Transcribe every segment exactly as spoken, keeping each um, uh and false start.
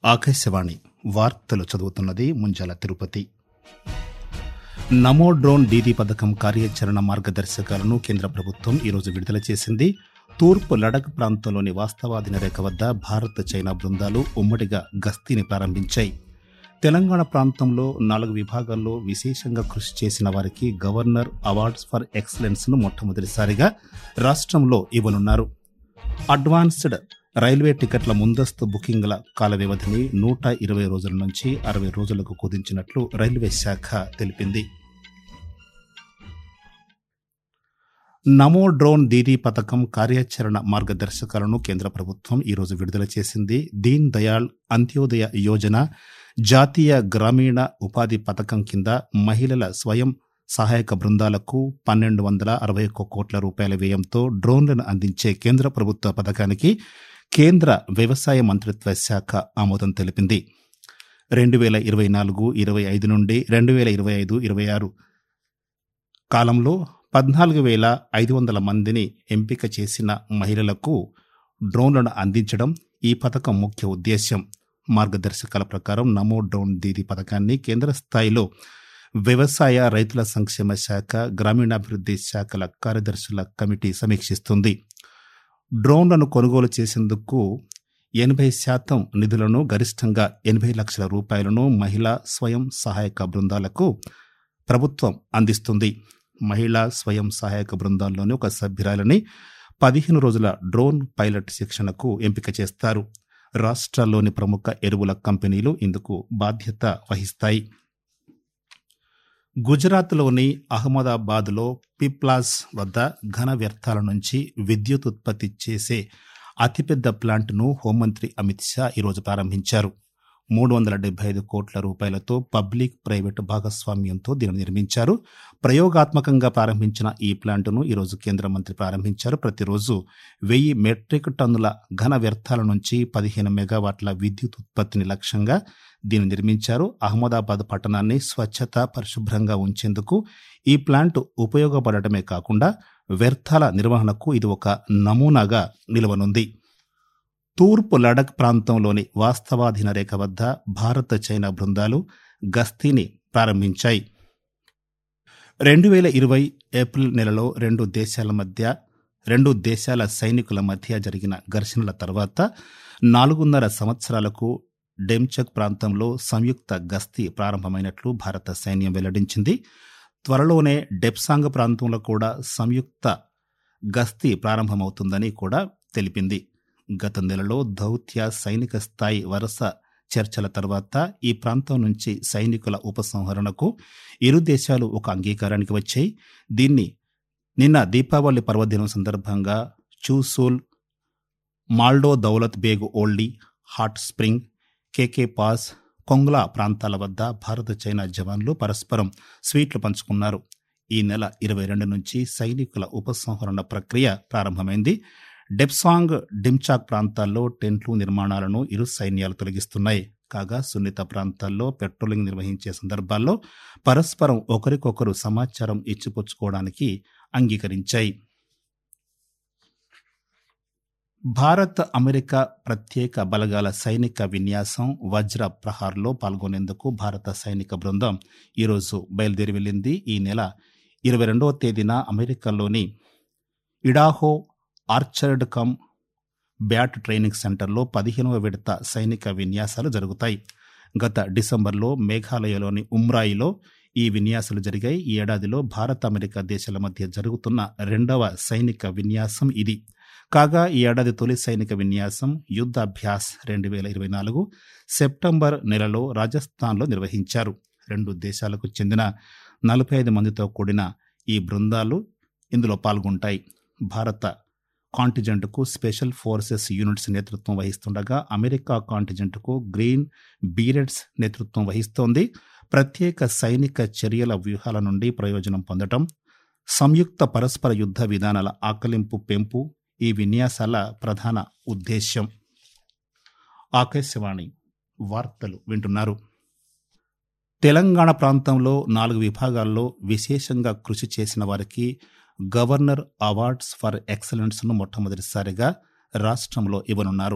ఆకాశవాణి వార్తలు చదువుతున్నది ముంజాల తిరుపతి. నమో డ్రోన్ దీదీ పథకం కార్యాచరణ మార్గదర్శకాలను కేంద్ర ప్రభుత్వం ఈరోజు విడుదల చేసింది. తూర్పు లడఖ్ ప్రాంతంలోని వాస్తవాధీన రేఖ వద్ద భారత్ చైనా బృందాలు ఉమ్మడిగా గస్తీని ప్రారంభించాయి. తెలంగాణ ప్రాంతంలో నాలుగు విభాగాల్లో విశేషంగా కృషి చేసిన వారికి గవర్నర్ అవార్డ్స్ ఫర్ ఎక్సలెన్స్ ను మొట్టమొదటిసారిగా రాష్ట్రంలో ఇవ్వనున్నారు. అడ్వాన్స్డ్ రైల్వే టికెట్ల ముందస్తు బుకింగ్ల కాల వ్యవధిని నూట ఇరవై రోజుల నుంచి అరవై రోజులకు కుదించినట్లు రైల్వే శాఖ తెలిపింది. నమో డ్రోన్ దీదీ పథకం కార్యాచరణ మార్గదర్శకాలను కేంద్ర ప్రభుత్వం ఈరోజు విడుదల చేసింది. దీన్ దయాళ్ అంత్యోదయ యోజన జాతీయ గ్రామీణ ఉపాధి పథకం కింద మహిళల స్వయం సహాయక బృందాలకు పన్నెండు వందల అరవై ఒక్క కోట్ల రూపాయల వ్యయంతో డ్రోన్లను అందించే కేంద్ర ప్రభుత్వ పథకానికి కేంద్ర వ్యవసాయ మంత్రిత్వ శాఖ ఆమోదం తెలిపింది. రెండు వేల ఇరవై నాలుగు ఇరవై ఐదు నుండి రెండు వేల ఇరవై ఐదు ఇరవై ఆరు కాలంలో పద్నాలుగు వేల ఐదు వందల మందిని ఎంపిక చేసిన మహిళలకు డ్రోన్లను అందించడం ఈ పథకం ముఖ్య ఉద్దేశ్యం. మార్గదర్శకాల ప్రకారం నమో డ్రోన్ దీదీ పథకాన్ని కేంద్ర స్థాయిలో వ్యవసాయ రైతుల సంక్షేమ శాఖ, గ్రామీణాభివృద్ధి శాఖల కార్యదర్శుల కమిటీ సమీక్షిస్తుంది. డ్రోన్లను కొనుగోలు చేసేందుకు ఎనభై శాతం నిధులను గరిష్టంగా ఎనభై లక్షల రూపాయలను మహిళా స్వయం సహాయక బృందాలకు ప్రభుత్వం అందిస్తుంది. మహిళా స్వయం సహాయక బృందాల్లోని ఒక సభ్యురాలని పదిహేను రోజుల డ్రోన్ పైలట్ శిక్షణకు ఎంపిక చేస్తారు. రాష్ట్రాల్లోని ప్రముఖ ఎరువుల కంపెనీలు ఇందుకు బాధ్యత వహిస్తాయి. గుజరాత్లోని అహ్మదాబాద్లో పిప్లాస్ వద్ద ఘన వ్యర్థాల నుంచి విద్యుత్ ఉత్పత్తి చేసే అతిపెద్ద ప్లాంట్ను హోంమంత్రి అమిత్ షా ఈరోజు ప్రారంభించారు. మూడు వందల డెబ్బై ఐదు కోట్ల రూపాయలతో పబ్లిక్ ప్రైవేటు భాగస్వామ్యంతో దీనిని నిర్మించారు. ప్రయోగాత్మకంగా ప్రారంభించిన ఈ ప్లాంటును ఈరోజు కేంద్ర మంత్రి ప్రారంభించారు. ప్రతిరోజు వెయ్యి మెట్రిక్ టన్నుల ఘన వ్యర్థాల నుంచి పదిహేను మెగావాట్ల విద్యుత్ ఉత్పత్తిని లక్ష్యంగా దీన్ని నిర్మించారు. అహ్మదాబాద్ పట్టణాన్ని స్వచ్ఛత, పరిశుభ్రంగా ఉంచేందుకు ఈ ప్లాంట్ ఉపయోగపడటమే కాకుండా వ్యర్థాల నిర్వహణకు ఇది ఒక నమూనాగా నిలవనుంది. తూర్పు లడఖ్ ప్రాంతంలోని వాస్తవాధీన రేఖ వద్ద భారత్ చైనా బృందాలు గస్తీని ప్రారంభించాయి. రెండు వేల ఇరవై ఏప్రిల్ నెలలో రెండు దేశాల మధ్య రెండు దేశాల సైనికుల మధ్య జరిగిన ఘర్షణల తర్వాత నాలుగున్నర సంవత్సరాలకు డెమ్చక్ ప్రాంతంలో సంయుక్త గస్తీ ప్రారంభమైనట్లు భారత సైన్యం వెల్లడించింది. త్వరలోనే డెప్సాంగ్ ప్రాంతంలో కూడా సంయుక్త గస్తీ ప్రారంభమవుతుందని కూడా తెలిపింది. గత నెలలో దౌత్య సైనిక స్థాయి వరుస చర్చల తర్వాత ఈ ప్రాంతం నుంచి సైనికుల ఉపసంహరణకు ఇరు దేశాలు ఒక అంగీకారానికి వచ్చాయి. దీన్ని నిన్న దీపావళి పర్వదినం సందర్భంగా Chushul, Moldo Daulat Beg Oldi, hot spring, KK pass, Kongla ప్రాంతాల వద్ద భారత చైనా జవాన్లు పరస్పరం స్వీట్లు పంచుకున్నారు. ఈ నెల ఇరవై రెండు నుంచి సైనికుల ఉపసంహరణ ప్రక్రియ ప్రారంభమైంది. డెప్సాంగ్, డిమ్చాక్ ప్రాంతాల్లో టెంట్లు నిర్మాణాలను ఇరు సైన్యాలు తొలగిస్తున్నాయి. కాగా సున్నిత ప్రాంతాల్లో పెట్రోలింగ్ నిర్వహించే సందర్భాల్లో పరస్పరం ఒకరికొకరు సమాచారం ఇచ్చిపుచ్చుకోవడానికి అంగీకరించాయి. భారత్ అమెరికా ప్రత్యేక బలగాల సైనిక విన్యాసం వజ్ర ప్రహార్లో పాల్గొనేందుకు భారత సైనిక బృందం ఈరోజు బయలుదేరి వెళ్ళింది. ఈ నెల ఇరవై రెండవ తేదీన అమెరికాలోని Idaho Orchard Combat Training సెంటర్లో పదిహేనవ విడత సైనిక విన్యాసాలు జరుగుతాయి. గత డిసెంబర్లో మేఘాలయలోని ఉమ్రాయిలో ఈ విన్యాసాలు జరిగాయి. ఈ ఏడాదిలో భారత్ అమెరికా దేశాల మధ్య జరుగుతున్న రెండవ సైనిక విన్యాసం ఇది. కాగా ఈ ఏడాది తొలి సైనిక విన్యాసం యుద్ధాభ్యాస్ రెండు వేల ఇరవై నాలుగు సెప్టెంబర్ నెలలో రాజస్థాన్లో నిర్వహించారు. రెండు దేశాలకు చెందిన నలభై ఐదు మందితో కూడిన ఈ బృందాలు ఇందులో పాల్గొంటాయి. భారత కాంటిజెంట్కు స్పెషల్ ఫోర్సెస్ యూనిట్స్ నేతృత్వం వహిస్తుండగా అమెరికా కాంటిజెంట్కు గ్రీన్ బీరెట్స్ నేతృత్వం వహిస్తోంది. ప్రత్యేక సైనిక చర్యల వ్యూహాల నుండి ప్రయోజనం పొందడం, సంయుక్త పరస్పర యుద్ధ విధానాల ఆకలింపు పెంపు ఈ విన్యాసాల ప్రధాన ఉద్దేశ్యం. ఆకాశవాణి వార్తలు వింటున్నారు. తెలంగాణ ప్రాంతంలో నాలుగు విభాగాల్లో విశేషంగా కృషి చేసిన వారికి గవర్నర్ అవార్డ్స్ ఫర్ ఎక్సలెన్స్ ను మొట్టమొదటిసారిగా రాష్ట్రంలో ఇవ్వనున్నారు.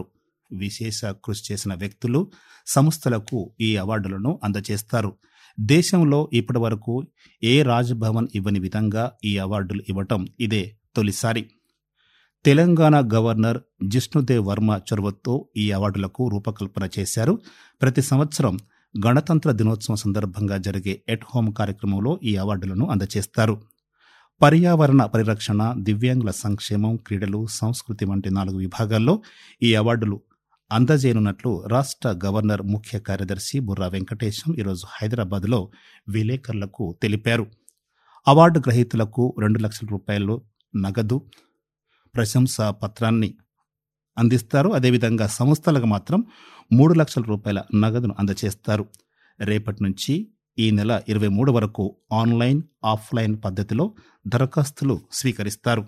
విశేష కృషి చేసిన వ్యక్తులు, సంస్థలకు ఈ అవార్డులను అందజేస్తారు. దేశంలో ఇప్పటి వరకు ఏ రాజ్భవన్ ఇవ్వని విధంగా ఈ అవార్డులు ఇవ్వటం ఇదే తొలిసారి. తెలంగాణ గవర్నర్ జిష్ణుదేవ్ వర్మ చొరవతో ఈ అవార్డులకు రూపకల్పన చేశారు. ప్రతి సంవత్సరం గణతంత్ర దినోత్సవం సందర్భంగా జరిగే ఎట్ హోమ్ కార్యక్రమంలో ఈ అవార్డులను అందజేస్తారు. పర్యావరణ పరిరక్షణ, దివ్యాంగుల సంక్షేమం, క్రీడలు, సంస్కృతి వంటి నాలుగు విభాగాల్లో ఈ అవార్డులు అందజేయనున్నట్లు రాష్ట్ర గవర్నర్ ముఖ్య కార్యదర్శి బుర్రా వెంకటేశం ఈరోజు హైదరాబాద్లో విలేకరులకు తెలిపారు. అవార్డు గ్రహీతలకు రెండు లక్షల రూపాయలు నగదు, ప్రశంసా పత్రాన్ని అందిస్తారు. అదేవిధంగా సంస్థలకు మాత్రం మూడు లక్షల రూపాయల నగదును అందజేస్తారు. రేపటి నుంచి ఈ నెల ఇరవై మూడు వరకు ఆన్లైన్, ఆఫ్లైన్ పద్ధతిలో దరఖాస్తులు స్వీకరిస్తారు.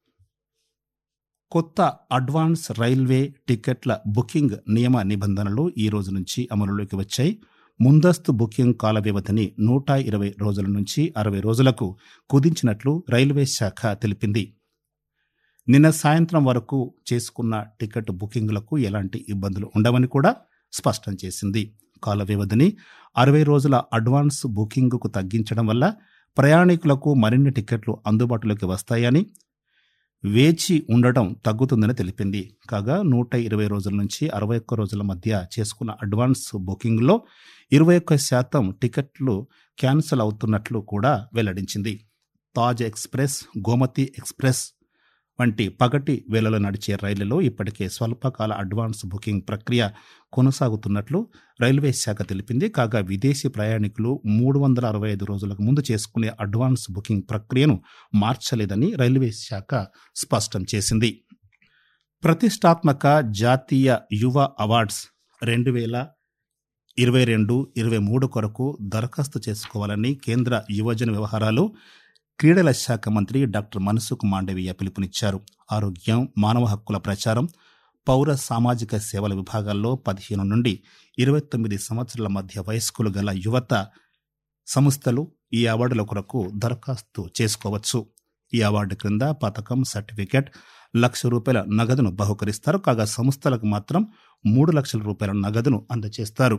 కొత్త అడ్వాన్స్ రైల్వే టికెట్ల బుకింగ్ నియమ నిబంధనలు ఈ రోజు నుంచి అమలులోకి వచ్చాయి. ముందస్తు బుకింగ్ కాల వ్యవధిని నూట ఇరవై రోజుల నుంచి అరవై రోజులకు కుదించినట్లు రైల్వే శాఖ తెలిపింది. నిన్న సాయంత్రం వరకు చేసుకున్న టికెట్ బుకింగ్లకు ఎలాంటి ఇబ్బందులు ఉండవని కూడా స్పష్టం చేసింది. కాల వ్యవధిని అరవై రోజుల అడ్వాన్స్ బుకింగ్కు తగ్గించడం వల్ల ప్రయాణికులకు మరిన్ని టికెట్లు అందుబాటులోకి వస్తాయని, వేచి ఉండటం తగ్గుతుందని తెలిపింది. కాగా నూట ఇరవై రోజుల నుంచి అరవై ఒక్క రోజుల మధ్య చేసుకున్న అడ్వాన్స్ బుకింగ్లో ఇరవై ఒక్క శాతం టికెట్లు క్యాన్సిల్ అవుతున్నట్లు కూడా వెల్లడించింది. తాజ్ ఎక్స్ప్రెస్, గోమతి ఎక్స్ప్రెస్ వంటి పగటి వేళలో నడిచే రైళ్లలో ఇప్పటికే స్వల్పకాల అడ్వాన్స్ బుకింగ్ ప్రక్రియ కొనసాగుతున్నట్లు రైల్వే శాఖ తెలిపింది. కాగా విదేశీ ప్రయాణికులు మూడు వందల అరవై ఐదు రోజులకు ముందు చేసుకునే అడ్వాన్స్ బుకింగ్ ప్రక్రియను మార్చలేదని రైల్వే శాఖ స్పష్టం చేసింది. ప్రతిష్టాత్మక జాతీయ యువ అవార్డ్స్ రెండు వేల ఇరవై రెండు ఇరవై మూడు కొరకు దరఖాస్తు చేసుకోవాలని కేంద్ర యువజన వ్యవహారాలు, క్రీడల శాఖ మంత్రి డాక్టర్ మన్సుఖ్ మాండవీయ పిలుపునిచ్చారు. ఆరోగ్యం, మానవ హక్కుల ప్రచారం, పౌర సామాజిక సేవల విభాగాల్లో పదిహేను నుండి ఇరవై తొమ్మిది సంవత్సరాల మధ్య వయస్కులు గల యువత సంస్థలు ఈ అవార్డుల కొరకు దరఖాస్తు చేసుకోవచ్చు. ఈ అవార్డు క్రింద పథకం, సర్టిఫికెట్, లక్ష రూపాయల నగదును బహుకరిస్తారు. కాగా సంస్థలకు మాత్రం మూడు లక్షల రూపాయల నగదును అందజేస్తారు.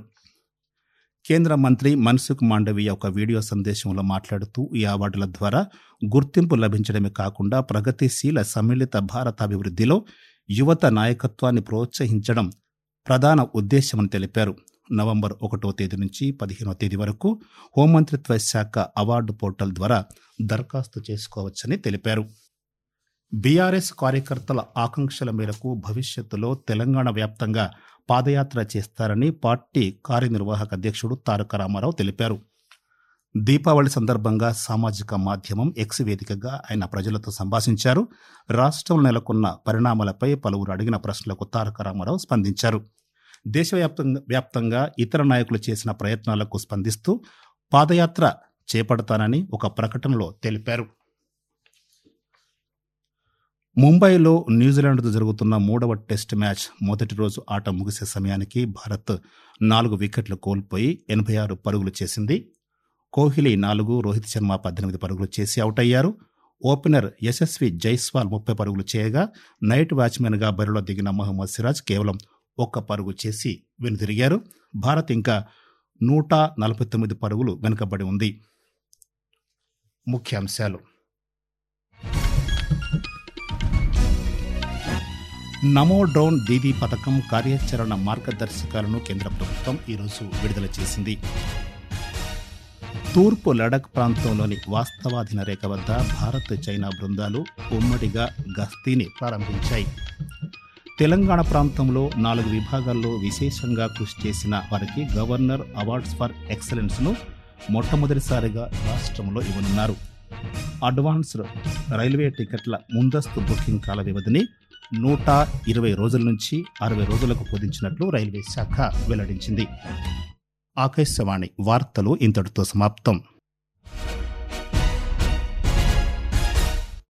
కేంద్ర మంత్రి మన్సుఖ్ మాండవీయ ఒక వీడియో సందేశంలో మాట్లాడుతూ ఈ అవార్డుల ద్వారా గుర్తింపు లభించడమే కాకుండా ప్రగతిశీల సమ్మిళిత భారత అభివృద్ధిలో యువత నాయకత్వాన్ని ప్రోత్సహించడం ప్రధాన ఉద్దేశమని తెలిపారు. నవంబర్ ఒకటో తేదీ నుంచి పదిహేనో తేదీ వరకు హోంమంత్రిత్వ శాఖ అవార్డు పోర్టల్ ద్వారా దరఖాస్తు చేసుకోవచ్చని తెలిపారు. బీఆర్ఎస్ కార్యకర్తల ఆకాంక్షల మేరకు భవిష్యత్తులో తెలంగాణ వ్యాప్తంగా పాదయాత్ర చేస్తారని పార్టీ కార్యనిర్వాహక అధ్యక్షుడు తారక రామారావు తెలిపారు. దీపావళి సందర్భంగా సామాజిక మాధ్యమం ఎక్స్ వేదికగా ఆయన ప్రజలతో సంభాషించారు. రాష్ట్రంలో నెలకొన్న పరిణామాలపై పలువురు అడిగిన ప్రశ్నలకు తారక రామారావు స్పందించారు. దేశవ్యాప్తంగా వ్యాప్తంగా ఇతర నాయకులు చేసిన ప్రయత్నాలకు స్పందిస్తూ పాదయాత్ర చేపడతానని ఒక ప్రకటనలో తెలిపారు. ముంబైలో న్యూజిలాండ్తో జరుగుతున్న మూడవ టెస్ట్ మ్యాచ్ మొదటి రోజు ఆట ముగిసే సమయానికి భారత్ నాలుగు వికెట్లు కోల్పోయి ఎనభై ఆరు పరుగులు చేసింది. కోహ్లీ నాలుగు, రోహిత్ శర్మ పద్దెనిమిది పరుగులు చేసి అవుట్ అయ్యారు. ఓపెనర్ యశస్వి జైస్వాల్ ముప్పై పరుగులు చేయగా నైట్ వాచ్మెన్గా బరిలో దిగిన మహమ్మద్ సిరాజ్ కేవలం ఒక్క పరుగు చేసి వెనుదిరిగారు. భారత్ ఇంకా నూట నలభై తొమ్మిది పరుగులు వెనుకబడి ఉంది. ముఖ్యాంశాలు: నమో డ్రోన్ దీదీ పథకం కార్యాచరణ మార్గదర్శకాలను కేంద్ర ప్రభుత్వం ఈరోజు విడుదల చేసింది. తూర్పు లడఖ్ ప్రాంతంలోని వాస్తవాధీన రేఖ వద్ద భారత్, చైనా బృందాలు ఉమ్మడిగా గస్తీని ప్రారంభించాయి. తెలంగాణ ప్రాంతంలో నాలుగు విభాగాల్లో విశేషంగా కృషి చేసిన వారికి గవర్నర్ అవార్డ్స్ ఫర్ ఎక్సలెన్స్ను మొట్టమొదటిసారిగా రాష్ట్రంలో ఇవ్వనున్నారు. అడ్వాన్స్ రైల్వే టికెట్ల ముందస్తు బుకింగ్ కాల వ్యవధిని నూట ఇరవై రోజుల నుంచి అరవై రోజులకు కుదించినట్లు రైల్వే శాఖ వెల్లడించింది. ఆకాశవాణి వార్తలు ఇంతటితో సమాప్తం.